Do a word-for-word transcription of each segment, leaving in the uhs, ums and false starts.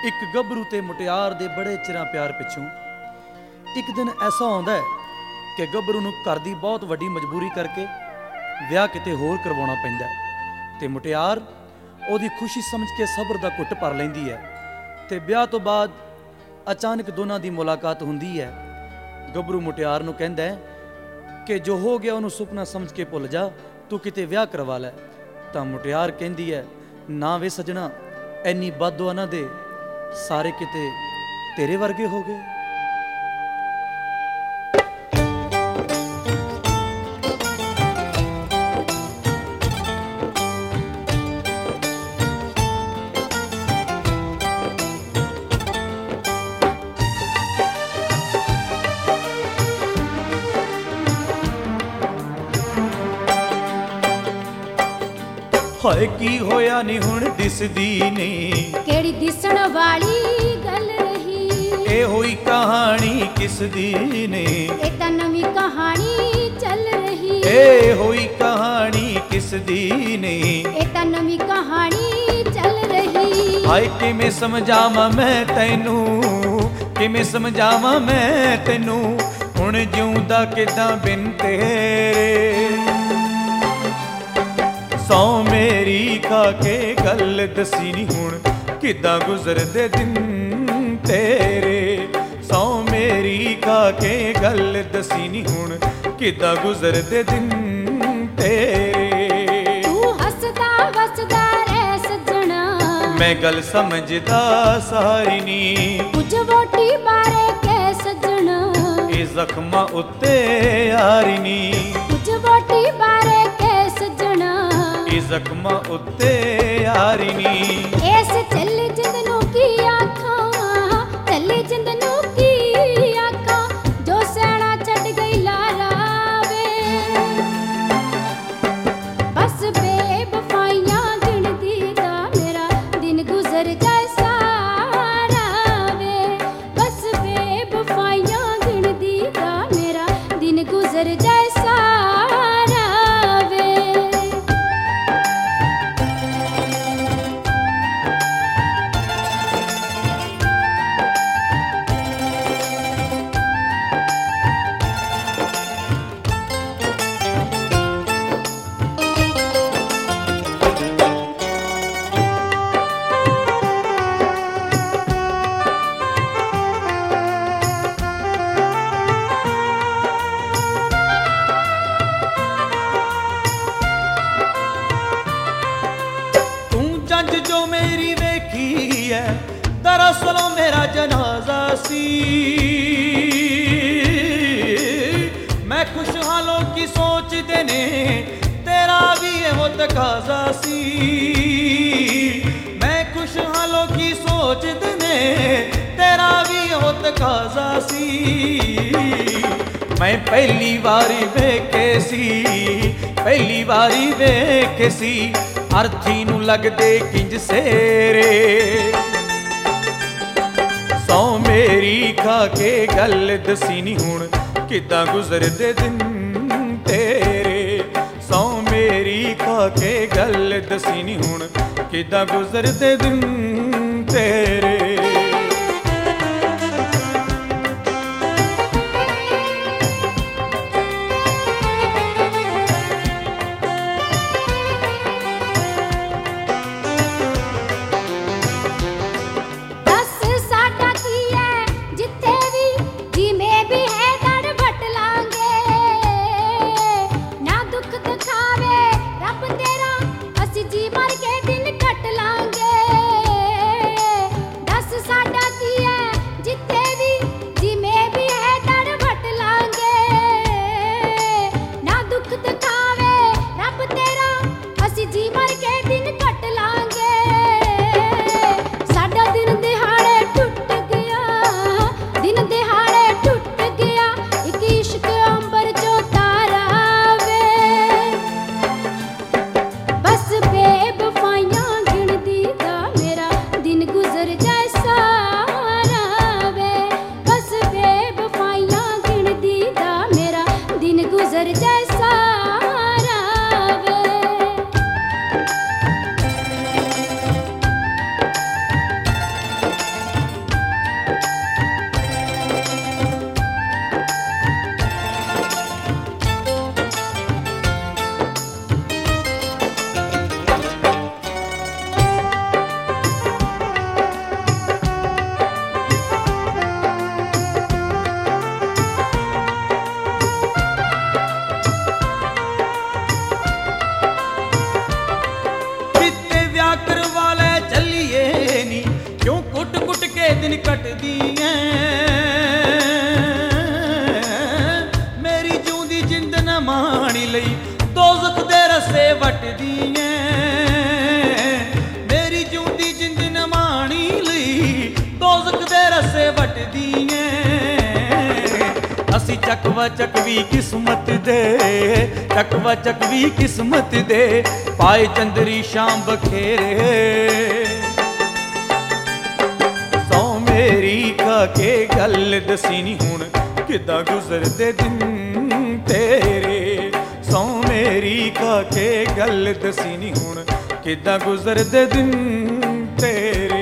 ਇੱਕ ਗੱਭਰੂ ਤੇ ਮੁਟਿਆਰ ਦੇ ਬੜੇ ਚਿਰਾਂ ਪਿਆਰ ਪਿੱਛੋਂ ਇੱਕ ਦਿਨ ਐਸਾ ਆਉਂਦਾ ਹੈ ਕਿ ਗੱਭਰੂ ਨੂੰ ਘਰ ਦੀ ਬਹੁਤ ਵੱਡੀ ਮਜਬੂਰੀ ਕਰਕੇ ਵਿਆਹ ਕਿਤੇ ਹੋਰ ਕਰਵਾਉਣਾ ਪੈਂਦਾ ਹੈ ਤੇ ਮੁਟਿਆਰ ਉਹਦੀ ਖੁਸ਼ੀ ਸਮਝ ਕੇ ਸਬਰ ਦਾ ਘੁੱਟ ਭਰ ਲੈਂਦੀ ਹੈ ਤੇ ਵਿਆਹ ਤੋਂ ਬਾਅਦ ਅਚਾਨਕ ਦੋਨਾਂ ਦੀ ਮੁਲਾਕਾਤ ਹੁੰਦੀ ਹੈ। ਗੱਭਰੂ ਮੁਟਿਆਰ ਨੂੰ ਕਹਿੰਦਾ ਹੈ ਕਿ ਜੋ ਹੋ ਗਿਆ ਉਹਨੂੰ ਸੁਪਨਾ ਸਮਝ ਕੇ ਭੁੱਲ ਜਾ, ਤੂੰ ਕਿਤੇ ਵਿਆਹ ਕਰਵਾ ਲੈ। ਤਾਂ ਮੁਟਿਆਰ ਕਹਿੰਦੀ ਹੈ, ਨਾ ਵੇ ਸਜਣਾ, ਐਨੀ ਬਦਦੁਆ ਨਾ ਦੇ, ਸਾਰੇ ਕਿਤੇ ਤੇਰੇ ਵਰਗੇ ਹੋ ਗਏ। ਹਾਏ ਕੀ ਹੋਇਆ ਨੀ ਹੁਣ ਦਿਸਦੀ ਨੇ, ਕਿਹੜੀ ਦਿਸਣ ਵਾਲੀ ਗੱਲ ਰਹੀ, ਇਹ ਹੋਈ ਕਹਾਣੀ ਕਿਸ ਦੀ ਨੇ, ਇਹ ਤਾਂ ਨਵੀਂ ਕਹਾਣੀ ਚੱਲ ਰਹੀ, ਇਹ ਹੋਈ ਕਹਾਣੀ ਕਿਸ ਦੀ ਨੇ, ਇਹ ਤਾਂ ਨਵੀਂ ਕਹਾਣੀ ਚੱਲ ਰਹੀ। ਹਾਏ ਕਿਵੇਂ ਸਮਝਾਵਾਂ ਮੈਂ ਤੈਨੂੰ, ਕਿਵੇਂ ਸਮਝਾਵਾਂ ਮੈਂ ਤੈਨੂੰ, ਹੁਣ ਜਿਉਂਦਾ ਕਿਦਾਂ ਬਿਨ ਤੇਰੇ। ਸੌ ਮੇਰੀ ਖਾ ਕੇ ਗੱਲ ਦਸੀ ਨੀ ਹੁਣ ਕਿੱਦਾਂ ਗੁਜ਼ਰਦੇ ਦਿਨ ਤੇਰੇ, ਸੌ ਮੇਰੀ ਖਾ ਕੇ ਗੱਲ ਦਸੀ ਨੀ ਹੁਣ ਕਿੱਦਾਂ ਗੁਜ਼ਰਦੇ ਦਿਨ ਤੇਰੇ। ਤੂੰ ਹੱਸਦਾ ਵਸਦਾ ਰਹਿ ਸੱਜਣਾ, ਮੈਂ ਗੱਲ ਸਮਝਦਾ ਸਾਰੀ ਨੀ, ਕੁਝ ਵੋਟੀ ਬਾਰੇ ਕਹਿ ਸੱਜਣਾ, ਇਹ ਜ਼ਖਮਾਂ ਉੱਤੇ ਯਾਰੀ ਨੀ, ਕੁਝ ਵੋਟੀ ਬਾਰੇ ਕਹਿ ਸੱਜਣਾ, ਇਹ ਜ਼ਖਮਾਂ ਉੱਤੇ ਯਾਰੀ ਨੀ। ਇਸ ਚੱਲੇ ਜਿੰਦ ਨੂੰ ਕੀ ਆਖਾਂ, ਚੱਲੇ ਜਿੰਦ ਨੂੰ ਕੀ ਆਖਾਂ, ਜੋ ਸੈਣਾ ਛੱਡ ਗਈ ਲਾਰਾ ਵੇ, ਬਸ ਬੇਵਫਾਈਆਂ ਗਿਣਦੀ ਦਾ ਮੇਰਾ ਦਿਨ ਗੁਜ਼ਰ ਜਾਏ ਸਾਰਾ ਵੇ, ਬਸ ਬੇਵਫਾਈਆਂ ਗਿਣਦੀ ਦਾ ਮੇਰਾ ਦਿਨ ਗੁਜ਼ਰ ਜਾਏ ਸਾਰਾ ਵੇ। जो मेरी वेखी है दरअसल मेरा जनाजा सी, मैं खुशहालों की सोचते ने तेरा भी ये तकाजा सी, मैं खुशहालों की सोचते ने तेरा भी ये तकाजा सी। मैं पहली बारी वेखे सी, पहली बारी वेखे सी, अर्थी नू लगदे किंज सेरे, सौ मेरी खा के गल दसी नी हुण किदां गुजरदे दिन तेरे, सौ मेरी खा के गल दसी नी हुण किदां गुजरदे दिन तेरे। जी मर के दिन कट लांगे, दस ਵਟਦੀ ਐ ਮੇਰੀ ਜਿਉਂਦੀ ਜਿੰਦ ਨਮਾਣੀ ਲਈ ਦੋਜ਼ਖ ਦੇ ਰਸੇ ਵਟਦੀ ਐ ਅਸੀਂ ਚੱਕਵਾ ਚੱਕਵੀ ਕਿਸਮਤ ਦੇ ਚੱਕਵਾ ਚੱਕਵੀ ਕਿਸਮਤ ਦੇ ਪਾਏ ਚੰਦਰੀ ਸ਼ਾਮ ਬਖੇਰੇ ਸੌ ਮੇਰੀ ਖਾ ਕੇ ਗੱਲ ਦਸੀ ਨੀ ਹੁਣ ਕਿੱਦਾਂ ਗੁਜ਼ਰਦੇ ਦਿਨ ਤੇਰੇ ਸੌ ਮੇਰੀ ਖਾ ਕੇ ਗੱਲ ਦਸੀ ਨੀ ਹੁਣ ਕਿੱਦਾਂ ਗੁਜ਼ਰਦੇ ਦਿਨ ਤੇਰੇ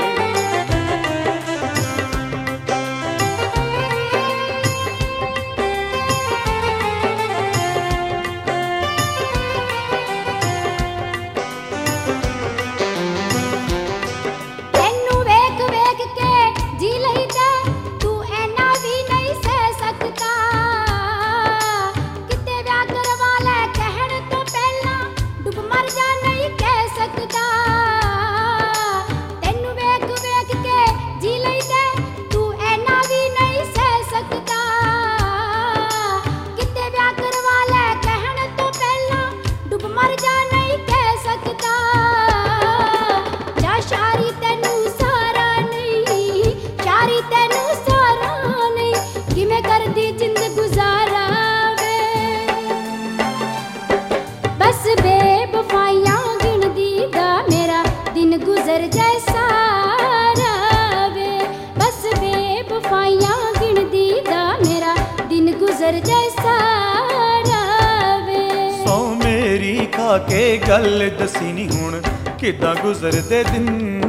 गुजर जाए सारा वे बस बेवफाइयां गिन दी दा मेरा दिन गुजर जाए सारा वे सौ मेरी खा के गल दसी नी हुण किदां गुजरदे दिन